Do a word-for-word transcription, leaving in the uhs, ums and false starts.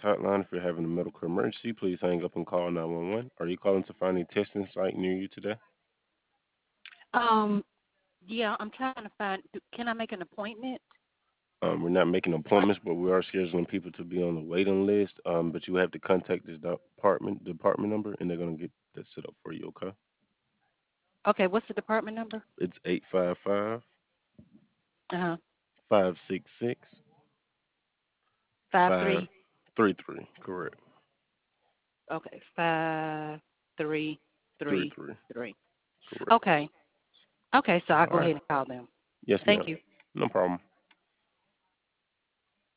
hotline. If you're having a medical emergency, please hang up and call nine one one. Are you calling to find a testing site near you today? Um, yeah, I'm trying to find. do- Can I make an appointment? Um, we're not making appointments, but we are scheduling people to be on the waiting list. Um, but you have to contact this department department number, and they're gonna get that set up for you. Okay? Okay, what's the department number? It's eight five five Uh huh. five six six Five five three. three three. Correct. Okay, five three Three three three. three. Correct. Okay. Okay, so I'll All go right. ahead and call them. Yes, Thank ma'am. you. No problem.